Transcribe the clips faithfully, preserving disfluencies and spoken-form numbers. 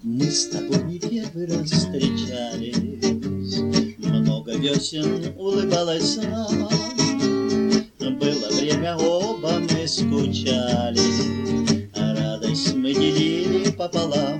Мы с тобой не первый раз встречались, много весен улыбалась нам. Было время, оба мы скучали, а радость мы делили пополам.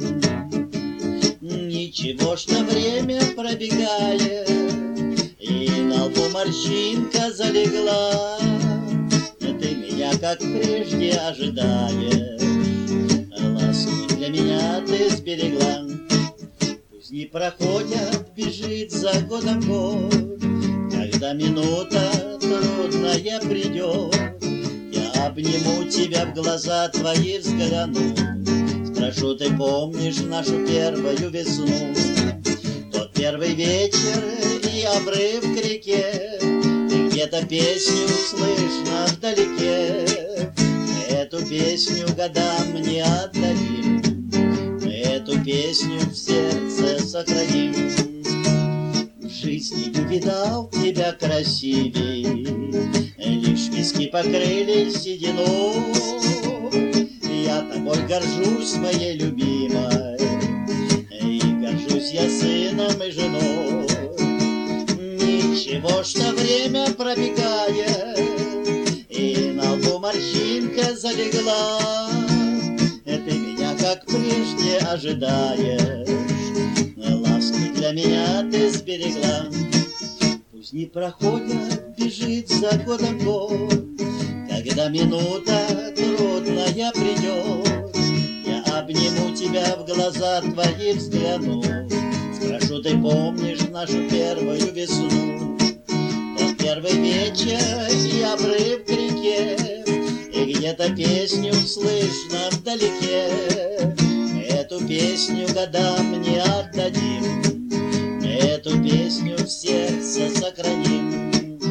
Ничего, что время пробегает, и на лбу морщинка залегла. Ты меня, как прежде, ожидаешь, ласки для меня ты сберегла. Пусть не проходят, бежит за годом год, когда минута трудная придет, я обниму тебя, в глаза твои взгляну. Спрошу, ты помнишь нашу первую весну? Тот первый вечер и обрыв к реке, и где-то песню слышно вдалеке. Мы эту песню годам не отдадим, мы эту песню в сердце сохраним. В жизни не видал тебя красивей, лишь виски покрыли сединой. Я тобой горжусь, моей любимой, и горжусь я сыном и женой. Ничего, что время пробегает, и на лбу морщинка залегла. Ты меня, как прежде, ожидаешь, ласки для меня ты сберегла. Пусть не проходят, бежит за годом год, когда минута трудная придет, я обниму тебя, в глаза твои взгляну. Спрошу, ты помнишь нашу первую весну? Тот первый вечер и обрыв к реке, и где-то песню слышно вдалеке. Мы эту песню годам не отдадим, мы эту песню в сердце сохраним.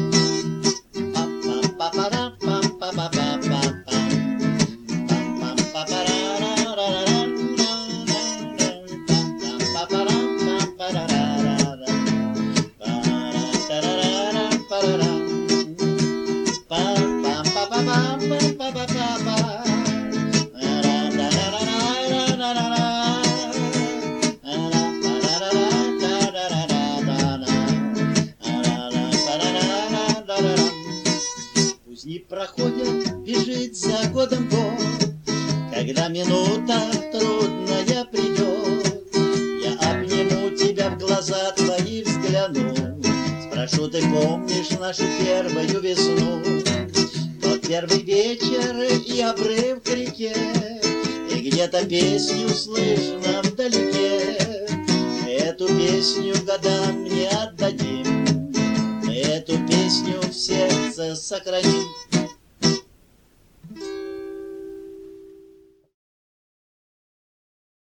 Пусть не проходят, бежит за годом год, когда минута трудная придет, я обниму тебя, в глаза твои взгляну. Спрошу, ты помнишь нашу первую весну? Тот первый вечер и обрыв к реке, и где-то песню слышно вдалеке. Эту песню годам не отдадим, эту песню в сердце сохраним.